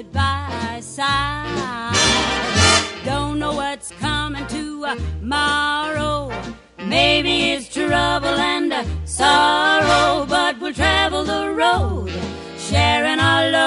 side by side. Don't know what's coming tomorrow. Maybe it's trouble and sorrow, but we'll travel the road, sharing our love